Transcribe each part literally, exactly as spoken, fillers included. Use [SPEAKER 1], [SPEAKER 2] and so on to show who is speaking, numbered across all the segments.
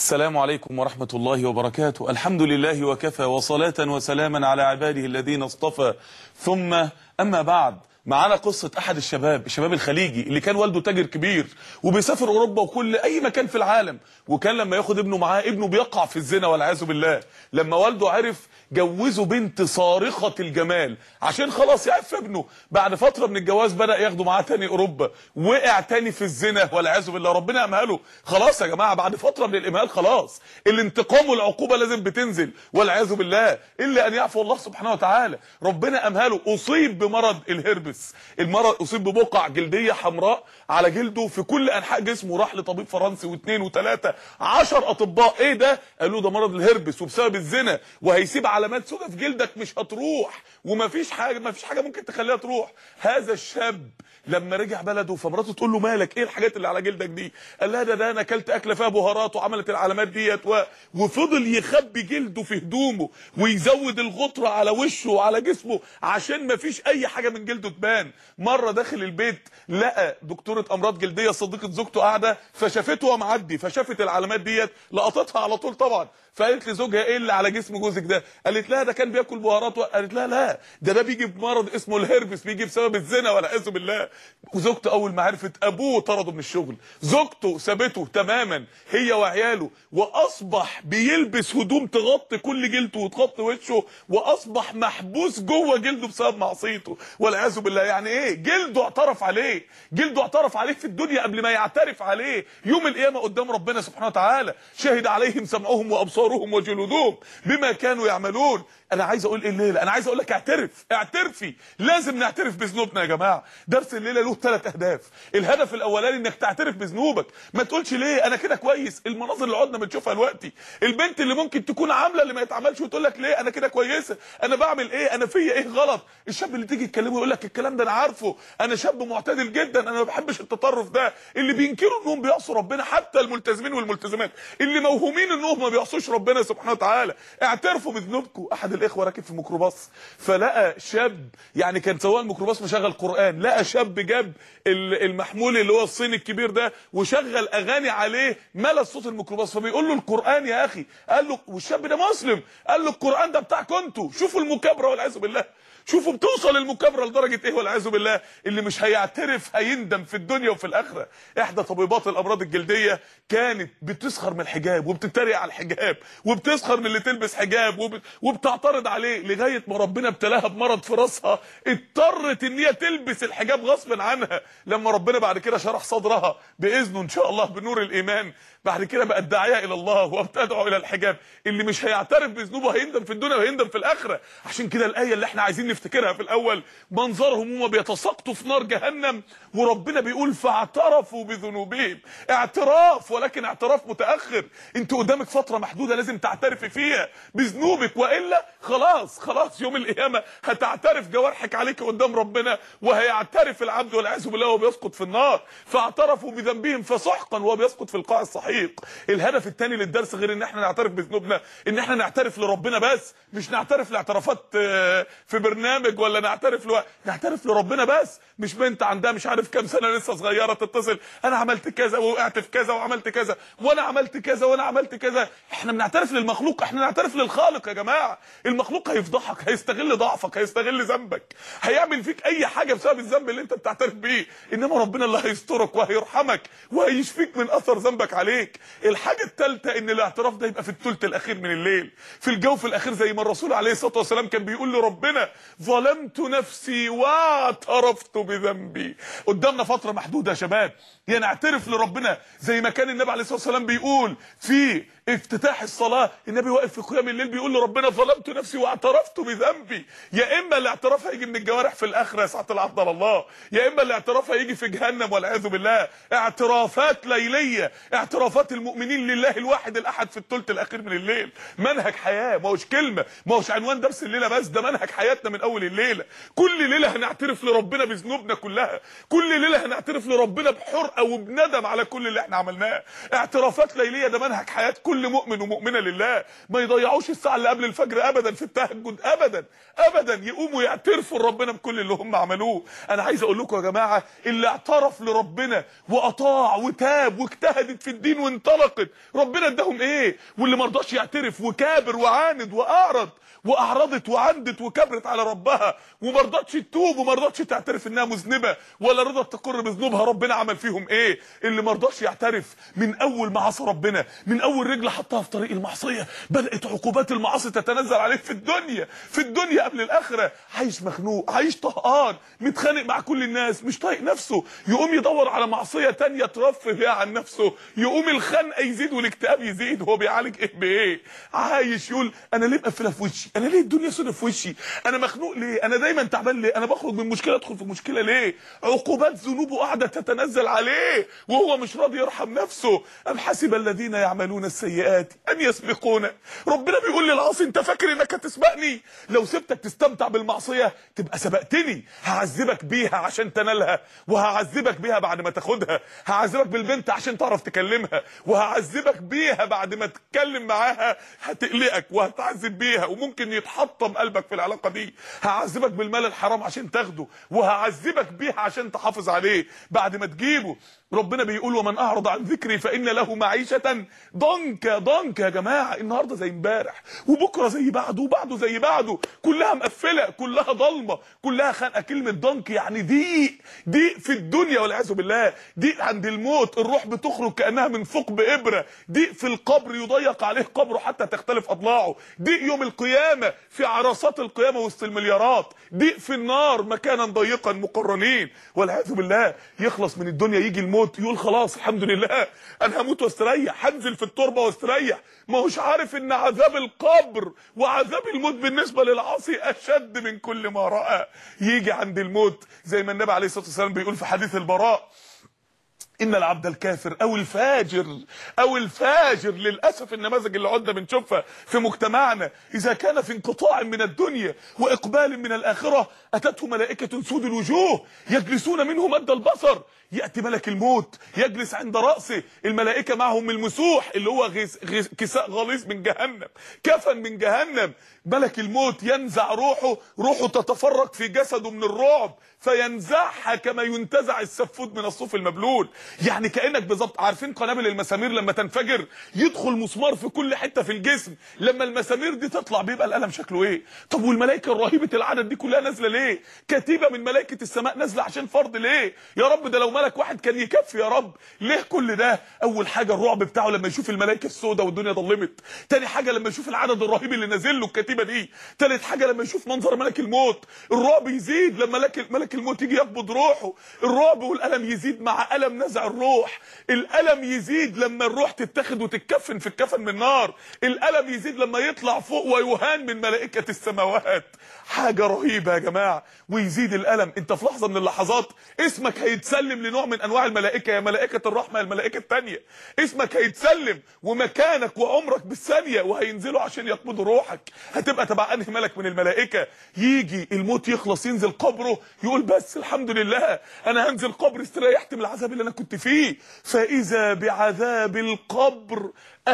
[SPEAKER 1] السلام عليكم ورحمة الله وبركاته. الحمد لله وكفى، وصلاة وسلاما على عباده الذين اصطفى، ثم أما بعد. معانا قصة أحد الشباب الشباب الخليجي اللي كان والده تاجر كبير وبيسافر أوروبا وكل أي مكان في العالم، وكان لما ياخد ابنه معاه ابنه بيقع في الزنا والعياذ بالله. لما والده عرف جوزه بنت صارخة الجمال عشان خلاص يعف ابنه. بعد فترة من الجواز بدأ ياخده معاه تاني أوروبا، وقع تاني في الزنا والعياذ بالله. ربنا أمهله. خلاص يا جماعة، بعد فترة من الإمهال خلاص الانتقام والعقوبة لازم بتنزل والعياذ بالله، إلا أن يعفو الله سبحانه وتعالى. ربنا أمهله، أصيب بمرض الهربس. المرض اصيب ببقع جلديه حمراء على جلده في كل انحاء جسمه. راح لطبيب فرنسي واثنين وثلاثه عشر اطباء. ايه ده؟ قالوا ده مرض الهربس وبسبب الزنا، وهيسيب علامات سوداء في جلدك مش هتروح، ومفيش حاجه مفيش حاجه ممكن تخليها تروح. هذا الشاب لما رجع بلده فمراته تقول له مالك؟ ايه الحاجات اللي على جلدك دي؟ قال لها ده ده انا اكلت اكله فيها بهارات وعملت العلامات ديت و... وفضل يخبي جلده في هدومه ويزود الغطره على وشه وعلى جسمه عشان ما فيش اي حاجه من جلده تبان. مره داخل البيت لقى دكتوره امراض جلديه صديقه زوجته قاعده، فشافته وهو معدي، فشافت العلامات ديت لقطتها على طول طبعا. فقالت لزوجها ايه اللي على جسم جوزك ده؟ قالت لها ده كان بياكل بهارات. قالت لها لا، ده ده بيجي بمرض اسمه الهربس، بيجي بسبب الزنا والعياذ بالله. وزوجته اول ما عرفت ابوه طرده من الشغل، زوجته سابته تماما هي وعياله، واصبح بيلبس هدوم تغطي كل جلده وتغطي وشه، واصبح محبوس جوه جلده بسبب معصيته والعياذ بالله. يعني ايه؟ جلده اعترف عليه، جلده اعترف عليه في الدنيا قبل ما يعترف عليه يوم القيامه قدام ربنا سبحانه وتعالى. شهد عليهم سمعهم وابصارهم وجلودهم بما كانوا يعملون. انا عايز اقول ايه الليله؟ انا عايز اقول لك اعترف، اعترفي. لازم نعترف بذنوبنا يا جماعه. درس الليله له ثلاث اهداف. الهدف الاولاني انك تعترف بذنوبك. ما تقولش ليه انا كده كويس. المناظر اللي قعدنا بنشوفها دلوقتي، البنت اللي ممكن تكون عامله اللي ما يتعملش وتقول لك ليه انا كده كويسه، انا بعمل ايه، انا فيا ايه غلط. الشاب اللي تيجي تكلمه يقول لك الكلام ده انا عارفه، انا شاب معتدل جدا، انا ما بحبش التطرف ده. اللي بينكروا انهم بيعصوا ربنا، حتى الملتزمين والملتزمات اللي موهومين انهم ما بيعصوش ربنا سبحانه وتعالى. اعترفوا بذنوبكم. احد الاخوه راكب في ميكروباص، فلقى شاب يعني كان سواق الميكروباص مشغل قران، لقى شاب جاب المحمول اللي هو الصيني الكبير ده وشغل اغاني عليه ملا صوت الميكروباص، فبيقول له القران يا اخي. قال له والشاب ده مسلم، قال له القران ده بتاعكم انتوا. شوفوا المكابره والعياذ بالله، شوفوا بتوصل المكابره لدرجه ايه والعياذ بالله. اللي مش هيعترف هيندم في الدنيا وفي الاخره. احدى طبيبات الامراض الجلديه كانت بتسخر من الحجاب وبتتريق على الحجاب وبتسخر من اللي تلبس حجاب وب... وبتعترض عليه، لغايه ما ربنا ابتلاها بمرض في راسها اضطرت ان هي تلبس الحجاب غصب عنها. لما ربنا بعد كده شرح صدرها باذنه ان شاء الله بنور الايمان، بعد كده بقت داعيه الى الله وبتدعو الى الحجاب. اللي مش هيعترف بذنوبه هيندم في الدنيا وهيندم في الاخره. عشان كده الايه اللي احنا عايزين نفتكرها في الاول، منظرهم هم بيتساقطوا في نار جهنم وربنا بيقول فاعترفوا بذنوبهم. اعتراف، ولكن اعتراف متاخر. انت قدامك فتره محدوده لازم تعترفي فيها بذنوبك، والا خلاص خلاص يوم القيامه هتعترف جوارحك عليك قدام ربنا، وهيعترف العبد والعياذ بالله وهو بيسقط في النار. فاعترفوا بذنبهم فسحقا وهو بيسقط في القاع السحيق. الهدف الثاني للدرس غير ان احنا نعترف بذنوبنا، ان احنا نعترف لربنا بس، مش نعترف لاعترافات في برنامج ولا نعترف لو... نعترف لربنا بس. مش بنت عندها مش عارف كام سنه لسه صغيره تتصل انا عملت كذا ووقعت في كذا وعملت كذا وانا عملت كذا وانا عملت كذا. احنا بنعترف للمخلوق، احنا نعترف للخالق يا جماعه. المخلوق هيفضحك، هيستغل ضعفك، هيستغل ذنبك، هيعمل فيك اي حاجه بسبب الذنب اللي انت بتعترف بيه، انما ربنا اللي هيسترك وهيرحمك وهيشفيك من اثر ذنبك عليك. الحاجه الثالثه ان الاعتراف ده يبقى في الثلث الاخير من الليل، في الجوف الاخير، زي ما الرسول عليه الصلاه والسلام كان بيقول لربنا ظلمت نفسي واعترفت بذنبي. قدامنا فتره محدوده يا شباب، يا نعترف لربنا زي ما كان النبي عليه الصلاه والسلام بيقول في افتتاح الصلاه، النبي واقف في قيام الليل بيقول لربنا ظلمت نفسي واعترفت بذنبي. يا اما الاعتراف هيجي من الجوارح في الاخره يا سعه العبد الله، يا اما الاعتراف هيجي في جهنم والعياذ بالله. اعترافات ليليه، اعترافات المؤمنين لله الواحد الاحد في الثلث الاخير من الليل. منهج حياه، ما هوش كلمه، ما هوش عنوان درس الليله بس، ده منهج حياتنا من اول الليله. كل ليله هنعترف لربنا بذنوبنا كلها، كل ليله هنعترف لربنا بحرقه وبندم على كل اللي احنا عملناه. اعترافات ليليه ده منهج حياه كل كل مؤمن ومؤمنه لله ما يضيعوش الساعه اللي قبل الفجر ابدا في التهجد ابدا ابدا، يقوموا يعترفوا لربنا بكل اللي هم عملوه. انا عايز اقول لكم يا جماعه، اللي اعترف لربنا واطاع وتاب واجتهدت في الدين وانطلقت، ربنا اداهم ايه؟ واللي ما رضاش يعترف وكابر وعاند واعرض واعرضت وعندت وكبرت على ربها وما رضتش تتوب وما رضتش تعترف انها مذنبه ولا رضت تقر بذنوبها، ربنا عمل فيهم ايه؟ اللي ما رضاش يعترف من اول ما عصى ربنا، من اول رجل حطها في طريق المعصيه، بدات عقوبات المعاصي تتنزل عليه في الدنيا، في الدنيا قبل الاخره، عايش مخنوق، عايش طهقان، متخانق مع كل الناس، مش طايق نفسه، يقوم يدور على معصيه تانية ترفه بيها عن نفسه، يقوم الخنقه يزيد والاكتئاب يزيد. هو بيعالج ايه بايه؟ عايش يقول انا ليه مقفله في وشي؟ انا ليه الدنيا سودة في وشي؟ انا مخنوق ليه؟ انا دايما تعبان ليه؟ انا بخرج من مشكله ادخل في مشكله ليه؟ عقوبات ذنوبه قاعده تتنزل عليه وهو مش راضي يرحم نفسه. ام حسب الذين يعملون السيئات ان يسبقونا؟ ربنا بيقول للعاصي انت فاكر انك هتسبقني؟ لو سبتك تستمتع بالمعصيه تبقى سبقتني، هعذبك بيها عشان تنالها، وهعذبك بيها بعد ما تاخدها، هعذبك بالبنت عشان تعرف تكلمها، وهعذبك بيها بعد ما تتكلم معاها هتقلقك وهتعذب بيها وممكن يتحطم قلبك في العلاقه دي، هعذبك بالمال الحرام عشان تاخده، وهعذبك بيها عشان تحافظ عليه بعد ما تجيبه. ربنا بيقول ومن اعرض عن ذكري فان له معيشه ضنكا. ضنكا يا جماعه، النهارده زي امبارح وبكره زي بعده وبعده زي بعده، كلها مقفله، كلها ضلمه، كلها خانقه. كلمه ضنك يعني ضيق، ضيق في الدنيا والعياذ بالله، ضيق عند الموت، الروح بتخرج كانها من ثقب ابره، ضيق في القبر يضيق عليه قبره حتى تختلف اضلاعه، ضيق يوم القيامه في عرصات القيامه وسط المليارات، ضيق في النار مكانا ضيقا مقرنين والعياذ بالله. يخلص من الدنيا يجي الموت يقول خلاص الحمد لله انا هموت واستريح، هنزل في التربه واستريح، ما هوش عارف ان عذاب القبر وعذاب الموت بالنسبه للعاصي اشد من كل ما راى. يجي عند الموت زي ما النبي عليه الصلاه والسلام بيقول في حديث البراء ان العبد الكافر او الفاجر او الفاجر للاسف النماذج اللي عدنا بنشوفها في مجتمعنا اذا كان في انقطاع من الدنيا واقبال من الاخره اتته ملائكه سود الوجوه يجلسون منه مد البصر، ياتي ملك الموت يجلس عند راسه، الملائكه معهم المسوح اللي هو غيس غيس كساء غليظ من جهنم، كفن من جهنم. ملك الموت ينزع روحه، روحه تتفرق في جسده من الرعب فينزعها كما ينتزع السفود من الصوف المبلول. يعني كانك بالظبط، عارفين قنابل المسامير لما تنفجر يدخل مسمار في كل حته في الجسم، لما المسامير دي تطلع بيبقى الالم شكله ايه؟ طب والملائكه الرهيبه العدد دي كلها نازله ليه؟ كتيبه من ملائكه السماء نازله عشان فرض ليه؟ يا رب ده لو ملك واحد كان يكفي يا رب، ليه كل ده؟ اول حاجه الرعب بتاعه لما يشوف الملائكه السوداء والدنيا ضلمت، تاني حاجه لما يشوف العدد الرهيب اللي نازل له الكتيبه دي، تالت حاجه لما يشوف منظر ملك الموت، الرعب يزيد لما ملك ملك الموت يجي يقبض روحه، الرعب والالم يزيد مع الم نزع الروح، الالم يزيد لما الروح تتاخد وتتكفن في الكفن من نار، الالم يزيد لما يطلع فوق ويهان من ملائكه السماوات. حاجه رهيبه يا جماعه. ويزيد الالم، انت في لحظه من اللحظات اسمك هيتسلم لنوع من انواع الملائكه، يا ملائكه الرحمه يا الملائكه الثانيه، اسمك هيتسلم ومكانك وعمرك بالثانيه وهينزلوا عشان يقبضوا روحك، هتبقى تبع انهي ملك من الملائكه؟ يجي الموت يخلص ينزل قبره يقول بس الحمد لله انا هنزل قبر استريحت من العذاب اللي انا كنت فيه، فاذا بعذاب القبر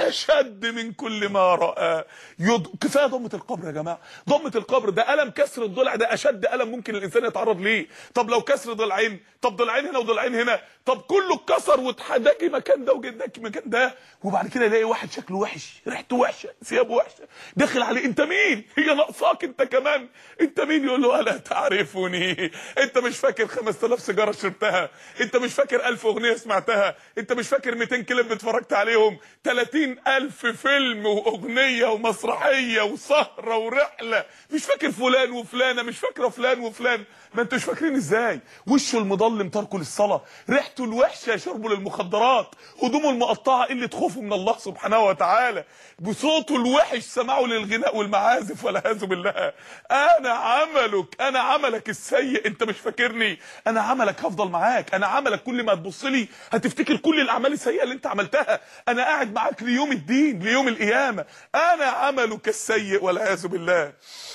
[SPEAKER 1] اشد من كل ما راى. يض... كفايه ضمه القبر يا جماعه، ضمه القبر ده الم كسر الضلع، ده اشد الم ممكن الانسان يتعرض ليه. طب لو كسر ضلعين، طب ضلعين هنا وضلعين هنا، طب كله اتكسر واتحداكي مكان ده وجداكي مكان ده، وبعد كده يلاقي واحد شكله وحش، ريحته وحشه، ثيابه وحشه، داخل عليه انت مين؟ هي ناقصاك انت كمان؟ انت مين؟ يقول له الا تعرفني، انت مش فاكر خمسة آلاف سيجاره شربتها، انت مش فاكر ألف اغنيه سمعتها، انت مش فاكر مئتين كليب اتفرجت عليهم، ثلاثين ألف فيلم واغنيه ومسرحيه وسهره ورحله، مش فاكر فلان وفلانه، مش فاكره فلان وفلان، ما انتوش فاكرين ازاي؟ وشه المضلم تركه للصلاه، ريحته الوحشه شربه للمخدرات، هدومه المقطعه قله خوفه من الله سبحانه وتعالى، بصوته الوحش سمعه للغناء والمعازف والعياذ بالله. انا عملك، انا عملك السيء، انت مش فاكرني؟ انا عملك هفضل معاك، انا عملك كل ما تبص لي هتفتكر كل الاعمال السيئه اللي انت عملتها، انا قاعد معاك ليوم الدين ليوم القيامه، انا عملك السيء والعياذ بالله.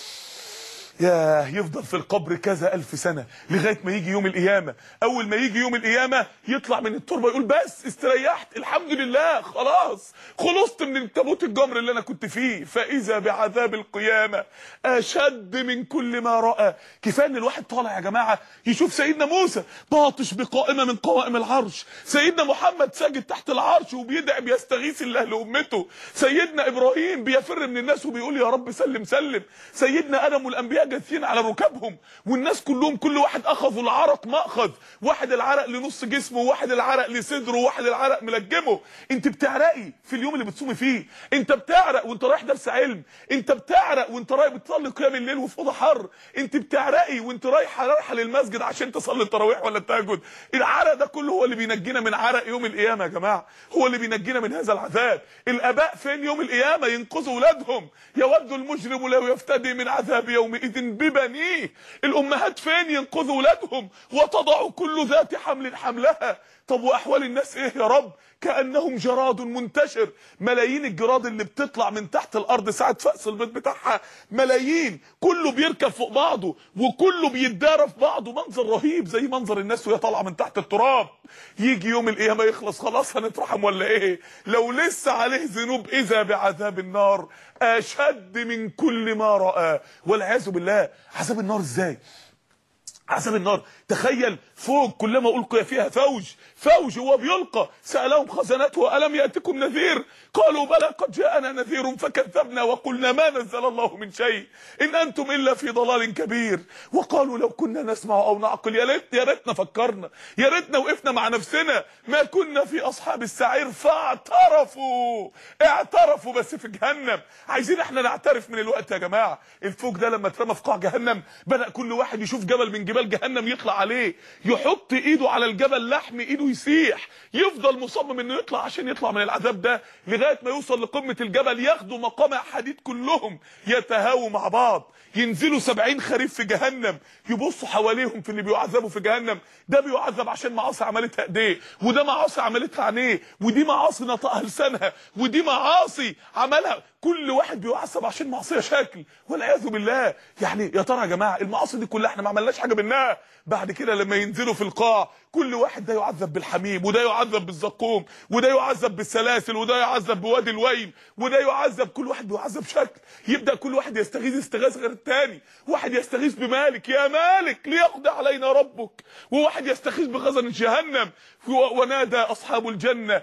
[SPEAKER 1] ياه، يفضل في القبر كذا ألف سنة لغاية ما يجي يوم القيامة. أول ما يجي يوم القيامة يطلع من التربة يقول بس استريحت الحمد لله، خلاص خلصت من من تابوت الجمر اللي انا كنت فيه. فاذا بعذاب القيامه اشد من كل ما راى. كفايه ان الواحد طالع يا جماعه يشوف سيدنا موسى باطش بقائمه من قوائم العرش، سيدنا محمد ساجد تحت العرش وبيدعي بيستغيث الله لامته، سيدنا ابراهيم بيفر من الناس وبيقول يا رب سلم سلم، سيدنا ادم والانبياء جاثين على ركابهم والناس كلهم كل واحد اخذوا العرق ماخذ، واحد العرق لنص جسمه وواحد العرق لصدره وواحد العرق ملجمه. انت بتعرقي في اليوم اللي بتصومي فيه، انت بتعرق وانت رايح درس علم، انت بتعرق وانت رايح بتصلي قيام الليل وفي اوضه حر، انت بتعرقي وانت رايحه رايحه للمسجد عشان تصلي التراويح ولا التهجد. العرق ده كله هو اللي بينجينا من عرق يوم القيامه يا جماعه، هو اللي بينجينا من هذا العذاب. الاباء فين يوم القيامه ينقذوا اولادهم؟ يود المجرم لو يفتدي من عذاب يومئذ ببنيه. الامهات فين ينقذوا اولادهم وتضع كل ذات حمل حملها؟ طب واحوال الناس ايه يا رب؟ كانهم جراد منتشر، ملايين الجراد اللي بتطلع من تحت الارض ساعه فأس البيض بتاعها، ملايين، كله بيركب فوق بعضه وكله بيتدارى في بعضه، منظر رهيب زي منظر الناس وهي طالعه من تحت التراب. يجي يوم القيامه يخلص خلاص هنترحم ولا ايه؟ لو لسه عليه ذنوب اذا بعذاب النار اشد من كل ما راى. والعياذ بالله. عذاب النار ازاي؟ عذاب النار تخيل فوق كلما ألقي فيها فوج فوج هو بيلقى سألهم خزنته ألم يأتكم نذير قالوا بلى قد جاءنا نذير فكذبنا وقلنا ما نزل الله من شيء إن أنتم إلا في ضلال كبير. وقالوا لو كنا نسمع أو نعقل يا ريت يا ريتنا فكرنا، يا ريتنا وقفنا مع نفسنا، ما كنا في أصحاب السعير. فاعترفوا اعترفوا بس في جهنم. عايزين احنا نعترف من الوقت يا جماعة. الفوج ده لما اترمى في قاع جهنم بدأ كل واحد يشوف جبل من جبال جهنم يطلع عليه، يحط ايده على الجبل لحم ايده يسيح، يفضل مصمم انه يطلع عشان يطلع من العذاب ده لغايه ما يوصل لقمه الجبل، ياخدوا مقامع حديد كلهم يتهاووا مع بعض، ينزلوا سبعين خريف في جهنم، يبصوا حواليهم في اللي بيعذبوا في جهنم، ده بيعذب عشان معاصي عملتها ايديه، وده معاصي عملتها عينيه، ودي معاصي نطقها لسانها، ودي معاصي عملها، كل واحد بيعذب عشان معصيه شكل والعياذ بالله. يعني يا ترى يا جماعه المعاصي دي كلها احنا ما عملناش حاجه منها؟ بعد كده لما ينزلوا في القاع كل واحد ده يعذب بالحميم، وده يعذب بالزقوم، وده يعذب بالسلاسل، وده يعذب بوادي الويل، وده يعذب، كل واحد بيعذب شكل. يبدا كل واحد يستغيث استغاث غير الثاني، واحد يستغيث بمالك يا مالك ليقضي علينا ربك، وواحد يستغيث بخزن جهنم. ونادى اصحاب الجنه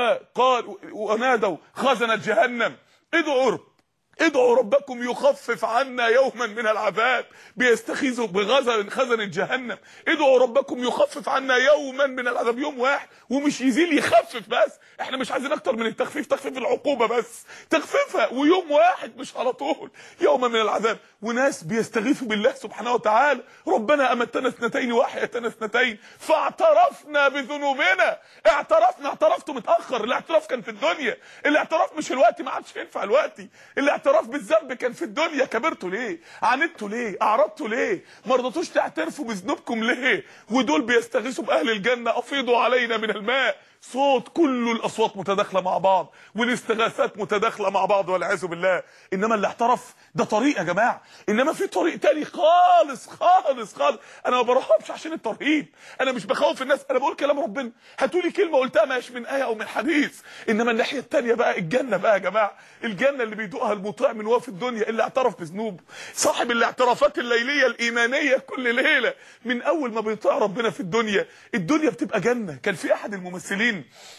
[SPEAKER 1] وقال ونادوا خزنة جهنم ادعوا رب ادعوا ربكم يخفف عنا يوما من العذاب. بيستخيذوا بغزل خزنة جهنم، ادعوا ربكم يخفف عنا يوما من العذاب، يوم واحد ومش يزيل يخفف بس، احنا مش عايزين اكتر من التخفيف، تخفيف العقوبة بس تخفيفها، ويوم واحد مش على طول، يوما من العذاب. وناس بيستغيثوا بالله سبحانه وتعالى ربنا امتنا اثنتين واحيتنا اثنتين فاعترفنا بذنوبنا. اعترفنا، اعترفتوا متاخر، الاعتراف كان في الدنيا، الاعتراف مش الوقت، ما عادش ينفع الوقت، الاعتراف بالذنب كان في الدنيا. كبرتوا ليه؟ عاندتوا ليه؟ اعرضتوا ليه؟ ما رضيتوش تعترفوا بذنوبكم ليه؟ ودول بيستغيثوا باهل الجنه افيضوا علينا من الماء. صوت كل الاصوات متداخله مع بعض والاستغاثات متداخله مع بعض والعياذ بالله. انما اللي اعترف ده طريق يا جماعه، انما في طريق تاني خالص خالص خالص. انا ما برهبش عشان الترهيب، انا مش بخوف الناس، انا بقول كلام ربنا، هاتولي كلمه قلتها مش من ايه او من حديث. انما الناحيه الثانيه بقى الجنه بقى يا جماعه، الجنه اللي بيدوقها المطيع من وهو في الدنيا، اللي اعترف بذنوبه، صاحب الاعترافات الليليه الايمانيه كل ليله، من اول ما بيطيع ربنا في الدنيا الدنيا بتبقى جنه. كان في احد الممثلين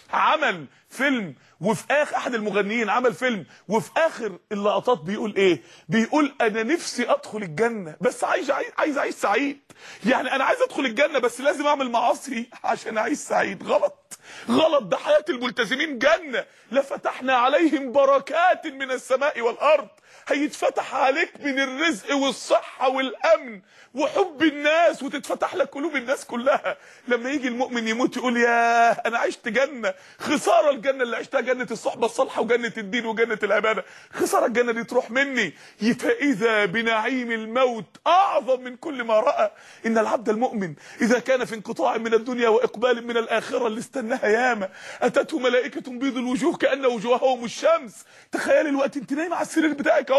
[SPEAKER 1] عمل فيلم وفي اخر احد المغنيين عمل فيلم وفي اخر اللقطات بيقول ايه؟ بيقول انا نفسي ادخل الجنه بس عايز عايز اعيش سعيد. يعني انا عايز ادخل الجنه بس لازم اعمل معاصي عشان اعيش سعيد. غلط غلط، ده حياه الملتزمين جنه. لفتحنا عليهم بركات من السماء والارض، هيتفتح عليك من الرزق والصحه والامن وحب الناس، وتتفتح لك قلوب الناس كلها. لما يجي المؤمن يموت يقول يا انا عشت جنه، خساره الجنه اللي عشتها، جنه الصحبه الصالحه وجنه الدين وجنه العباده، خساره الجنه دي تروح مني. فاذا بنعيم الموت اعظم من كل ما راى. ان العبد المؤمن اذا كان في انقطاع من الدنيا واقبال من الاخره اللي استناها ياما، اتته ملائكه بيض الوجوه كان وجوههم الشمس. تخيل الوقت انت نايم على السرير بتاعك اهو،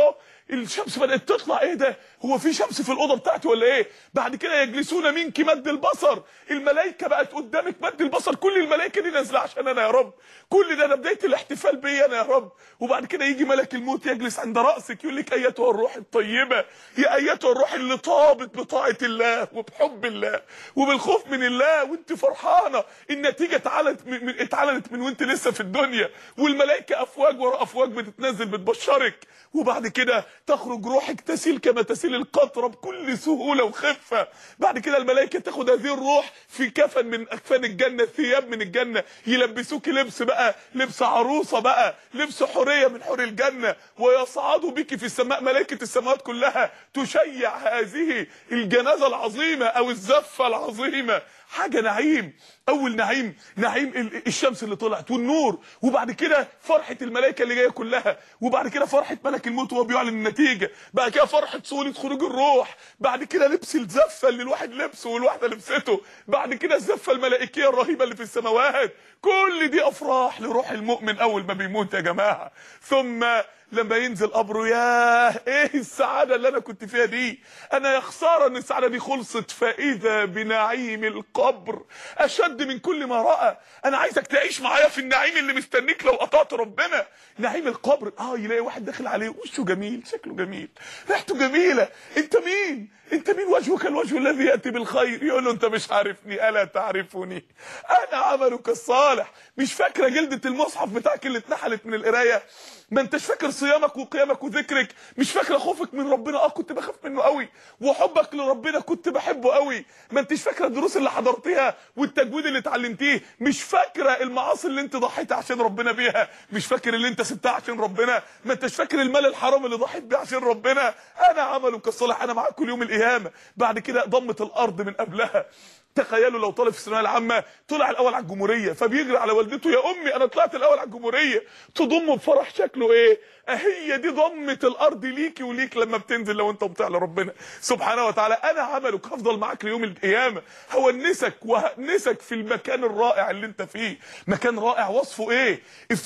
[SPEAKER 1] الشمس بدات تطلع، ايه ده؟ هو في شمس في الاوضه بتاعتي ولا ايه؟ بعد كده يجلسون منك مد البصر، الملائكه بقت قدامك مد البصر، كل الملائكه دي نازله عشان انا يا رب، كل ده انا بدايه الاحتفال بيا انا يا رب. وبعد كده يجي ملك الموت يجلس عند راسك يقول لك ايتها الروح الطيبه، يا ايتها الروح اللي طابت بطاعه الله وبحب الله وبالخوف من الله، وانت فرحانه النتيجه اتعلنت من اتعلنت من وانت لسه في الدنيا، والملائكه افواج ورا افواج بتتنزل بتبشرك. وبعد كده تخرج روحك تسيل كما تسيل القطره بكل سهوله وخفه. بعد كده الملائكه تاخد هذه الروح في كفن من اكفان الجنه، ثياب من الجنه، يلبسوك لبس بقى، لبس عروسه بقى، لبس حوريه من حور الجنه، ويصعدوا بك في السماء، ملائكه السماوات كلها تشيع هذه الجنازه العظيمه او الزفه العظيمه. حاجه نعيم. اول نعيم نعيم الشمس اللي طلعت والنور، وبعد كده فرحه الملائكه اللي جايه كلها، وبعد كده فرحه ملك الموت وهو بيعلن النتيجه، بعد كده فرحه سهوله خروج الروح، بعد كده لبس الزفه اللي الواحد لبسه والواحده لبسته، بعد كده الزفه الملائكيه الرهيبه اللي في السماوات. كل دي افراح لروح المؤمن اول ما بيموت يا جماعه. ثم لما ينزل قبره، ياه ايه السعاده اللي انا كنت فيها دي، انا يا خساره ان السعاده دي خلصت. فاذا بنعيم القبر اشد من كل ما راى. انا عايزك تعيش معايا في النعيم اللي مستنيك لو قطعت ربنا. نعيم القبر، اه يلاقي واحد داخل عليه وشه جميل، شكله جميل، ريحته جميله، انت مين؟ انت مين؟ وجهك الوجه الذي ياتي بالخير. يقول له انت مش عارفني، الا تعرفني، انا عملك الصالح. مش فاكره جلده المصحف بتاعك اللي اتنحلت من القرايه؟ ما انتش فاكر صيامك وقيامك وذكرك؟ مش فاكره خوفك من ربنا؟ اه كنت بخاف منه قوي. وحبك لربنا كنت بحبه قوي. ما انتش فاكره الدروس اللي حضرتيها والتجويد اللي اتعلمتيه؟ مش فاكره المعاصي اللي انت ضحيت عشان ربنا بيها؟ مش فاكر اللي انت سبتها عشان ربنا؟ ما انتش فاكر المال الحرام اللي ضحيت بيه عشان ربنا؟ انا عملك الصالح، انا معاك كل يوم القيامه. بعد كده ضمه الارض من قبلها. تخيلوا لو طالب في الثانويه العامه طلع الاول على الجمهوريه، فبيجري على والدته، يا امي انا طلعت الاول على الجمهوريه، تضمه بفرح شكله ايه؟ اهي دي ضمه الارض ليكي وليك لما بتنزل لو انت مطيع لربنا سبحانه وتعالى. انا عملك، هفضل معاك ليوم القيامه، هونسك وهنسك في المكان الرائع اللي انت فيه. مكان رائع، وصفه ايه؟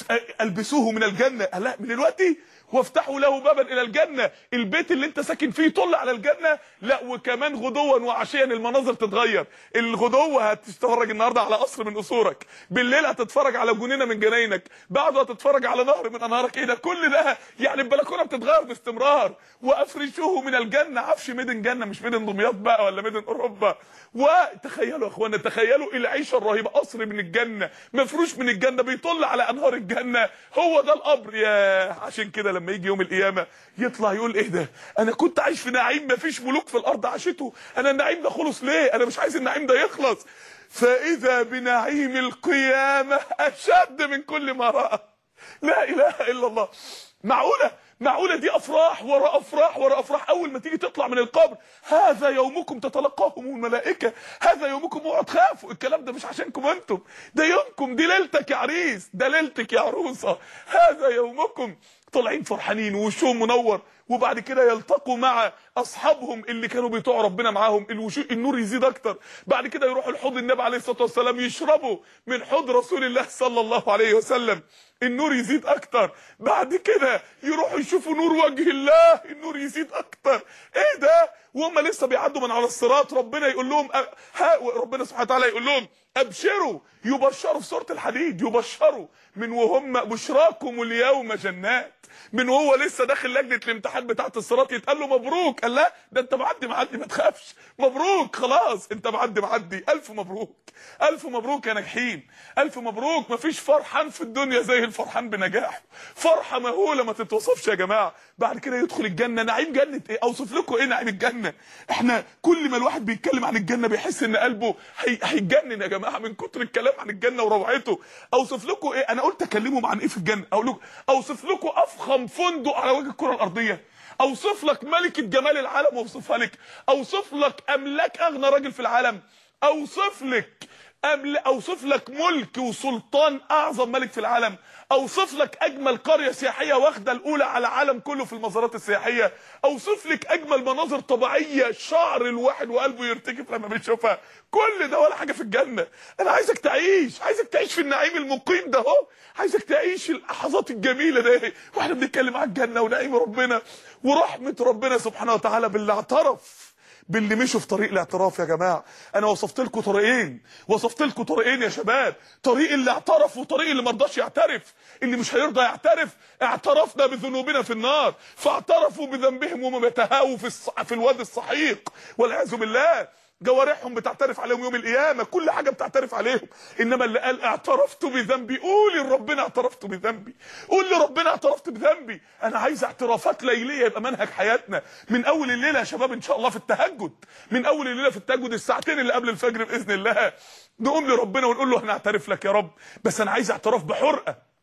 [SPEAKER 1] البسوه من الجنه. لا من دلوقتي وافتحوا له بابا الى الجنه. البيت اللي انت ساكن فيه طل على الجنه. لا وكمان غدوا وعشيا المناظر تتغير. الغدوه هتتفرج النهارده على قصر من قصورك، بالليل هتتفرج على جنينه من جناينك، بعده هتتفرج على نهر من انهارك. ايه ده كل ده؟ يعني البلكونه بتتغير باستمرار. وافرشوه من الجنه، عفش ميدن جنه، مش ميدن دمياط بقى ولا ميدن اوروبا. وتخيلوا يا اخوانا، تخيلوا العيشه الرهيبه، قصر من الجنه مفروش من الجنه بيطل على انهار الجنه. هو ده القبر. يا عشان كده لما يجي يوم القيامه يطلع يقول ايه ده؟ انا كنت عايش في نعيم مفيش ملوك في الارض عاشته، انا النعيم ده خلص ليه؟ انا مش عايز النعيم ده يخلص. فاذا بنعيم القيامه اشد من كل ما راى. لا اله الا الله. معقوله معقوله دي افراح ورا افراح ورا افراح. اول ما تيجي تطلع من القبر، هذا يومكم تتلقاهم الملائكه، هذا يومكم اوعوا تخافوا، الكلام ده مش عشانكم انتم، ده يومكم، دي ليلتك يا عريس، ده ليلتك يا عروسه، هذا يومكم. طالعين فرحانين ووشهم منور، وبعد كده يلتقوا مع اصحابهم اللي كانوا بيطيعوا ربنا معاهم، الوشوش النور يزيد اكتر. بعد كده يروحوا لحوض النبي عليه الصلاه والسلام، يشربوا من حوض رسول الله صلى الله عليه وسلم، النور يزيد اكتر. بعد كده يروحوا يشوفوا نور وجه الله، النور يزيد اكتر. ايه ده؟ وهم لسه بيعدوا من على الصراط، ربنا يقول لهم ها، ربنا سبحانه وتعالى يقول لهم ابشروا، يبشروا في سوره الحديد، يبشروا من وهم بشراكم اليوم جنات، من وهو لسه داخل لجنه الامتحان بتاعه الصراط يتقال له مبروك. قال لا ده انت معدي معدي ما تخافش، مبروك خلاص انت معدي معدي، الف مبروك الف مبروك يا ناجحين، الف مبروك. مفيش فرحان في الدنيا زي الفرحان بنجاحه، فرحه مهوله ما تتوصفش يا جماعه. بعد كده يدخل الجنه. نعيم جنه ايه؟ اوصف لكم ايه نعيم الجنه؟ احنا كل ما الواحد بيتكلم عن الجنه بيحس ان قلبه هيتجنن يا جماعه من كتر الكلام عن الجنه وروعته. اوصف لكم ايه؟ انا قلت اكلمهم عن ايه في الجنه؟ اقول لكم اوصف لكم افخم فندق على وجه الكره الارضيه، اوصف لك ملكه جمال العالم واوصفها لك، اوصف لك املاك اغنى راجل في العالم، اوصف لك أم اوصف لك ملك وسلطان اعظم ملك في العالم، اوصف لك اجمل قريه سياحيه واخده الاولى على العالم كله في المزارات السياحيه، اوصف لك اجمل مناظر طبيعيه شعر الواحد وقلبه يرتجف لما بيشوفها، كل ده ولا حاجه في الجنه. انا عايزك تعيش، عايزك تعيش في النعيم المقيم ده اهو، عايزك تعيش اللحظات الجميله دي واحنا بنتكلم عن الجنه ونعيم ربنا ورحمه ربنا سبحانه وتعالى باللي اعترف، باللي مشوا في طريق الاعتراف. يا جماعه انا وصفت لكم طريقين، وصفت لكم طريقين يا شباب، طريق اللي اعترف وطريق اللي ما رضاش يعترف. اللي مش هيرضى يعترف، اعترفنا بذنوبنا في النار فاعترفوا بذنبهم وهم بيتهاووا في الص... في الوادي السحيق والعياذ بالله. جوارحهم بتعترف عليهم يوم القيامه، كل حاجه بتعترف عليهم. انما اللي قال اعترفت بذنبي، قول لربنا اعترفت بذنبي، قول لربنا اعترفت بذنبي. انا عايز اعترافات ليليه يبقى منهج حياتنا من اول الليله يا شباب ان شاء الله في التهجد، من اول الليله في التهجد الساعتين اللي قبل الفجر باذن الله نقوم لربنا ونقول له انا اعترف لك يا رب، بس انا عايز اعتراف بحرقه،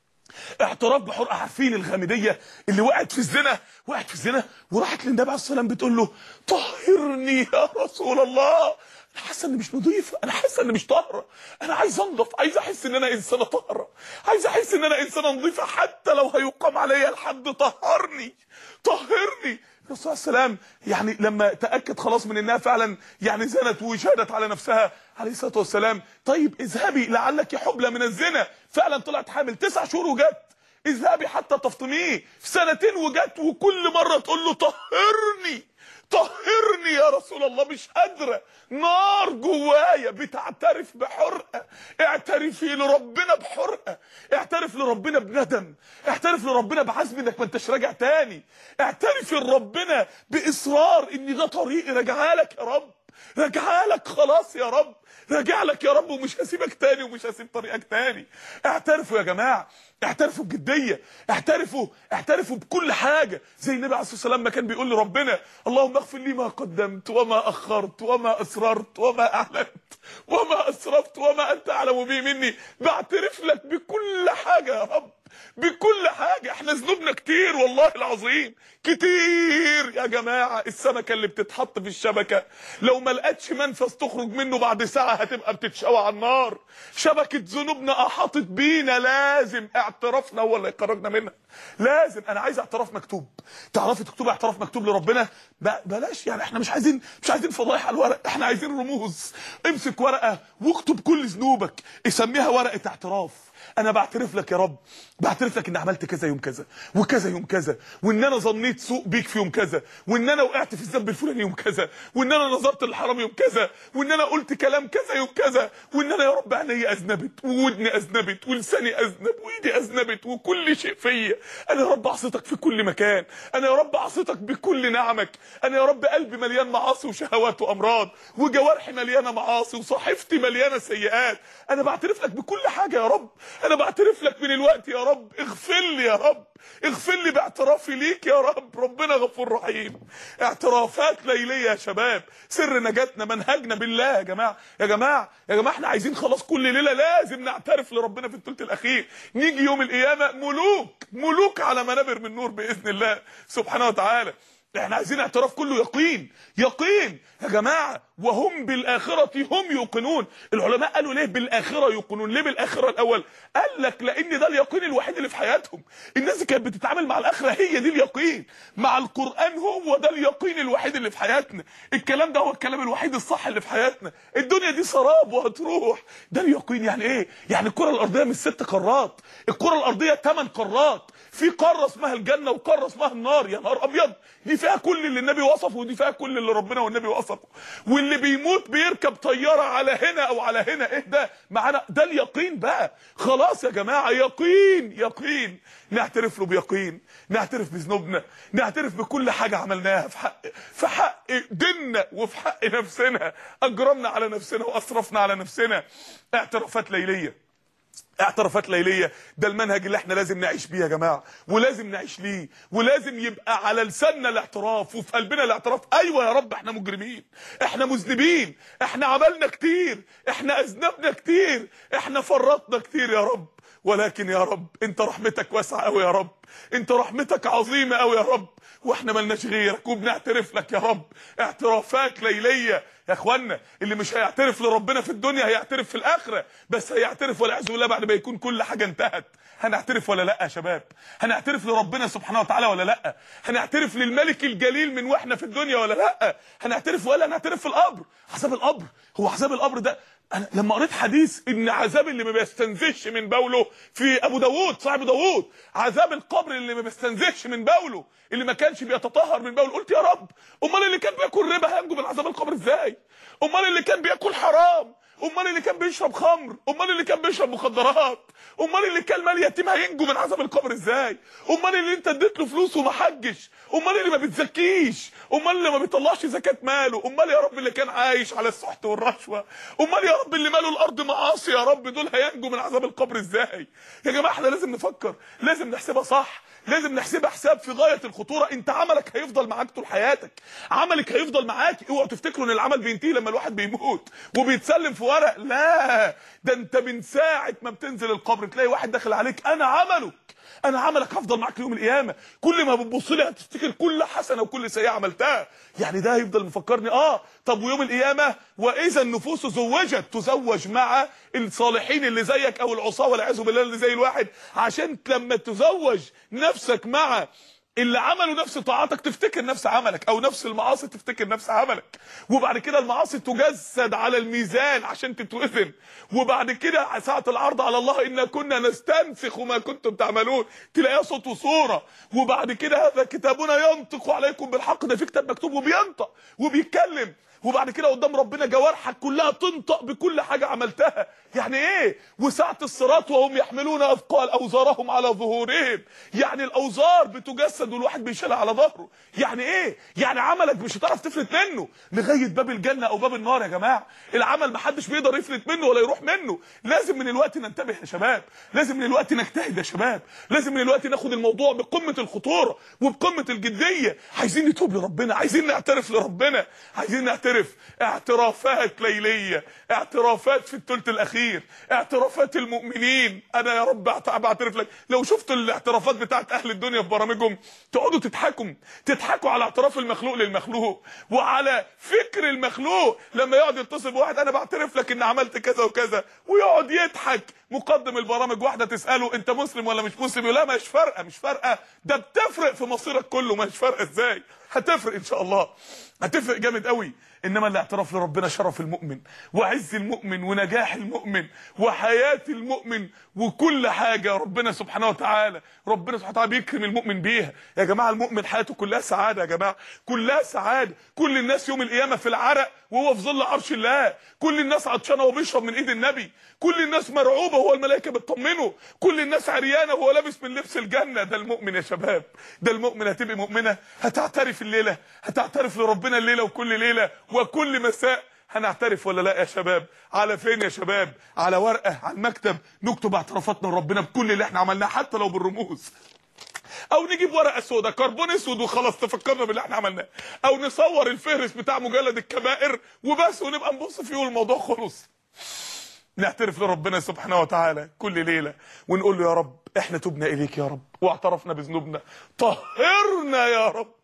[SPEAKER 1] اعتراف بحرقه. عارفين الغامديه اللي وقعت في الزنا، وقعت في الزنا وراحت للنبي عليه الصلاه والسلام بتقول له طهرني يا رسول الله، انا حاسه اني مش نظيفه، انا حاسه اني مش طاهره، انا عايز انضف، عايز احس ان انا انسانه طاهره، عايز احس ان انا انسانه نظيفه حتى لو هيقام عليا الحد، طهرني طهرني. الرسول عليه السلام يعني لما تاكد خلاص من انها فعلا يعني زنت وشهدت على نفسها عليه الصلاه والسلام، طيب اذهبي لعلك حبلى من الزنا، فعلا طلعت حامل تسع شهور وجت، اذهبي حتى تفطميه في سنتين وجت، وكل مره تقول له طهرني طهرني يا رسول الله، مش قادره، نار جوايا بتعترف بحرقه. اعترفي لربنا بحرقه، اعترف لربنا بندم، اعترف لربنا بعزم انك ما انتش راجع تاني، اعترفي لربنا باصرار ان ده طريقي راجعه لك يا رب، راجعه لك خلاص يا رب، راجع لك يا رب ومش هسيبك تاني ومش هسيب طريقك تاني. اعترفوا يا جماعه، اعترفوا بجديه، اعترفوا اعترفوا بكل حاجه، زي النبي عليه الصلاه والسلام ما كان بيقول لربنا اللهم اغفر لي ما قدمت وما اخرت وما اسررت وما اعلنت وما اسرفت وما انت اعلم به مني. بعترف لك بكل حاجه يا رب، بكل حاجه. احنا ذنوبنا كتير والله العظيم، كتير يا جماعه. السمكه اللي بتتحط في الشبكه لو ما لقتش منفذ تخرج منه بعد ساعه هتبقى بتتشوى على النار. شبكه ذنوبنا احاطت بينا، لازم اعترافنا هو اللي يخرجنا منها، لازم. انا عايز اعتراف مكتوب، تعرفي تكتبي اعتراف مكتوب لربنا؟ بلاش يعني، احنا مش عايزين مش عايزين فضايح على الورق، احنا عايزين رموز. امسك ورقه واكتب كل ذنوبك، اسميها ورقه اعتراف. انا بعترف لك يا رب، بعترف لك ان عملت كذا يوم كذا وكذا يوم كذا، وان انا ظنيت سوء بيك في يوم كذا، وان انا وقعت في الذنب الفلاني يوم كذا، وان انا نظرت للحرام يوم كذا، وان انا قلت كلام كذا يوم كذا، وان انا يا رب عيني اذنبت وودني اذنبت ولساني اذنب وايدي اذنبت وكل شيء فيا. انا يا رب عصيتك في كل مكان، انا يا رب عصيتك بكل نعمك، انا يا رب قلبي مليان معاصي وشهوات وامراض، وجوارحي مليانه معاصي وصحيفتي مليانه سيئات. انا بعترف لك بكل حاجه يا رب، انا بعترف لك من الوقت يا رب، اغفر لي يا رب، اغفر لي باعترافي ليك يا رب. ربنا غفور رحيم. اعترافات ليليه يا شباب، سر نجاتنا، منهجنا بالله يا جماعه. يا جماعه يا جماعه احنا عايزين خلاص كل ليله لازم نعترف لربنا في الثلث الاخير، نيجي يوم القيامه ملوك ملوك على منابر من نور باذن الله سبحانه وتعالى. احنا عايزين اعتراف كله يقين، يقين يا جماعه. وهم بالاخره هم يوقنون. العلماء قالوا ليه بالاخره يوقنون؟ ليه بالاخره الاول؟ قال لك لان ده اليقين الوحيد اللي في حياتهم. الناس اللي كانت بتتعامل مع الاخره هي دي اليقين، مع القران هو ده اليقين الوحيد اللي في حياتنا. الكلام ده هو الكلام الوحيد الصح اللي في حياتنا. الدنيا دي سراب وهتروح، ده اليقين. يعني ايه؟ يعني الكره الارضيه مش ست قارات، الكره الارضيه ثمان قارات، في قاره اسمها الجنه وقاره اسمها النار. يا نهار ابيض، دي فيها كل اللي النبي وصفه ودي فيها كل اللي ربنا والنبي وصفه. واللي بيموت بيركب طياره على هنا او على هنا، ايه ده معانا؟ ده اليقين بقى. خلاص يا جماعه، يقين يقين. نعترف له بيقين، نعترف بذنوبنا، نعترف بكل حاجه عملناها في حق في حق ديننا وفي حق نفسنا، اجرمنا على نفسنا واسرفنا على نفسنا. اعترافات ليليه، اعترافات ليليه. ده المنهج اللي احنا لازم نعيش بيه يا جماعه، ولازم نعيش ليه، ولازم يبقى على لساننا الاعتراف وفي قلبنا الاعتراف. ايوه يا رب احنا مجرمين، احنا مذنبين، احنا عملنا كتير، احنا اذنبنا كتير، احنا فرطنا كتير يا رب، ولكن يا رب انت رحمتك واسعه قوي يا رب، انت رحمتك عظيمه قوي يا رب، واحنا ملناش غيرك وبنعترف لك يا رب. اعترافات ليليه يا اخوانا، اللي مش هيعترف لربنا في الدنيا هيعترف في الاخره، بس هيعترف والعياذ بالله بعد ما يكون كل حاجه انتهت. هنعترف ولا لا يا شباب؟ هنعترف لربنا سبحانه وتعالى ولا لا؟ هنعترف للملك الجليل من واحنا في الدنيا ولا لا؟ هنعترف ولا هنعترف في القبر؟ عذاب القبر، هو عذاب القبر ده أنا لما قريت حديث ان عذاب اللي ما بيستنزفش من بوله في ابو داوود صاحب داوود، عذاب القبر اللي ما بيستنزفش من بوله، اللي ما كانش بيتطهر من بوله، قلت يا رب امال اللي كان بياكل ربا هينجو من عذاب القبر ازاي؟ امال اللي كان بياكل حرام، امال اللي كان بيشرب خمر، امال اللي كان بيشرب مخدرات، امال اللي كان مال يتيم هينجو من عذاب القبر ازاي؟ امال اللي انت اديت له فلوس وما حجش، امال اللي ما بتزكيش، امال اللي ما بيطلعش زكاه ماله، امال يا رب اللي كان عايش على السحت والرشوه، امال يا رب اللي ماله الارض معاصي يا رب، دول هينجوا من عذاب القبر ازاي؟ يا جماعه احنا لازم نفكر، لازم نحسبها صح، لازم نحسبها حساب في غايه الخطوره. انت عملك هيفضل معاك طول حياتك، عملك هيفضل معاك. اوعوا تفتكروا ان العمل بينتهي لما الواحد بيموت وبيتسلم في ورق، لا، ده انت من ساعه ما بتنزل القبر تلاقي واحد داخل عليك، انا عملك انا عملك هفضل معاك يوم القيامه، كل ما بتبص لي هتفتكر كل حسنه وكل سيئه عملتها. يعني ده هيفضل مفكرني. اه طب ويوم القيامه واذا النفوس زوجت، تزوج مع الصالحين اللي زيك او العصاه والعياذ بالله اللي زي الواحد، عشان لما تزوج نفسك مع اللي عملوا نفس طاعاتك تفتكر نفس عملك، او نفس المعاصي تفتكر نفس عملك، وبعد كده المعاصي تجسد على الميزان عشان تتوزن، وبعد كده ساعة العرض على الله إن كنا نستنسخ ما كنتم تعملون تلاقيها صوت وصورة، وبعد كده هذا كتابنا ينطق عليكم بالحق، ده في كتاب مكتوب وبينطق وبيتكلم، وبعد كده قدام ربنا جوارحك كلها تنطق بكل حاجة عملتها. يعني ايه؟ وساعة الصراط وهم يحملون اثقال اوزارهم على ظهورهم، يعني الاوزار بتجسد والواحد بيشيلها على ظهره. يعني ايه؟ يعني عملك مش هتعرف تفلت منه لغاية باب الجنة او باب النار. يا جماعة العمل محدش بيقدر يفلت منه ولا يروح منه. لازم من الوقت ننتبه يا شباب، لازم من الوقت نجتهد يا شباب، لازم من الوقت ناخد الموضوع بقمة الخطورة وبقمة الجدية. عايزين نتوب لربنا، عايزين نعترف لربنا، عايزين نعترف اعترافات ليلية، اعترافات في الثلث الاخير، اعترافات المؤمنين. انا يا رب بعترف لك. لو شفتوا الاعترافات بتاعت اهل الدنيا في برامجهم تقعدوا تضحكوا تضحكوا على اعتراف المخلوق للمخلوق وعلى فكر المخلوق لما يقعد يتصل بواحد انا بعترف لك ان عملت كذا وكذا ويقعد يضحك. مقدم البرامج واحده تساله انت مسلم ولا مش مسلم؟ يقول لا مش فارقه مش فارقه، ده بتفرق في مصيرك كله. مش فارقه ازاي؟ هتفرق ان شاء الله، هتفرق جامد قوي. انما الاعتراف لربنا شرف المؤمن وعز المؤمن ونجاح المؤمن وحياة المؤمن وكل حاجة ربنا سبحانه وتعالى ربنا سبحانه وتعالى بيكرم المؤمن بيها. يا جماعة المؤمن حياته كلها سعادة، يا جماعة كلها سعادة. كل الناس يوم القيامة في العرق وهو في ظل عرش الله، كل الناس عطشانة وبيشرب من ايد النبي، كل الناس مرعوبة وهو الملائكة بتطمنه، كل الناس عريانة وهو لابس من لبس الجنة. ده المؤمن يا شباب، ده المؤمن. هتبقى مؤمنة، هتعترف الليلة، هتعترف لربنا الليلة وكل ليلة وكل مساء. هنعترف ولا لا يا شباب؟ على فين يا شباب؟ على ورقة على المكتب نكتب اعترافاتنا لربنا بكل اللي احنا عملناه حتى لو بالرموز، او نجيب ورقه سوداء كربون اسود وخلاص تفكرنا باللي احنا عملناه، او نصور الفهرس بتاع مجلد الكبائر وبس ونبقى نبص فيه والموضوع خلص. نعترف لربنا سبحانه وتعالى كل ليله ونقول له يا رب احنا تبنا اليك يا رب واعترفنا بذنوبنا، طهرنا يا رب،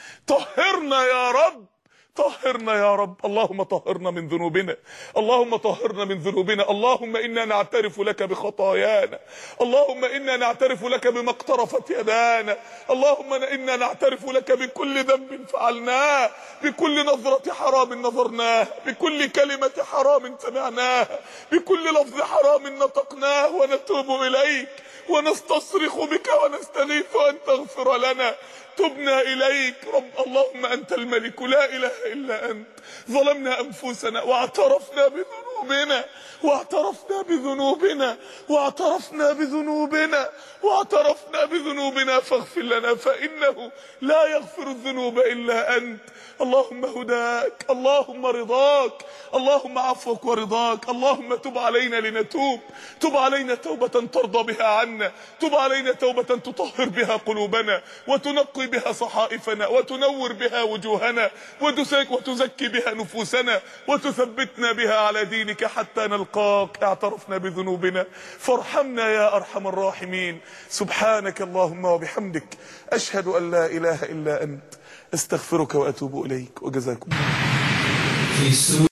[SPEAKER 1] طهرنا يا رب، طهرنا يا رب. اللهم طهرنا من ذنوبنا، اللهم طهرنا من ذنوبنا. اللهم إنا نعترف لك بخطايانا، اللهم إنا نعترف لك بما اقترفت يدانا، اللهم إنا نعترف لك بكل ذنب فعلناه، بكل نظرة حرام نظرناه، بكل كلمة حرام سمعناها، بكل لفظ حرام نطقناه، ونتوب إليك ونستصرخ بك ونستغيث أن تغفر لنا. تبنا إليك رب. اللهم أنت الملك لا إله إلا أنت. ظلمنا أنفسنا واعترفنا بذنوبنا واعترفنا بذنوبنا واعترفنا بذنوبنا واعترفنا بذنوبنا فاغفر لنا فإنه لا يغفر الذنوب إلا أنت. اللهم هداك، اللهم رضاك، اللهم عفوك ورضاك. اللهم تب علينا لنتوب، تب علينا توبة ترضى بها عنا، تب علينا توبة تطهر بها قلوبنا وتنقي بها صحائفنا وتنور بها وجوهنا وتزكي بها نفوسنا وتثبتنا بها على دينك حتى نلقاك. اعترفنا بذنوبنا فارحمنا يا أرحم الراحمين. سبحانك اللهم وبحمدك أشهد أن لا إله إلا أنت استغفرك واتوب اليك وجزاكم الله.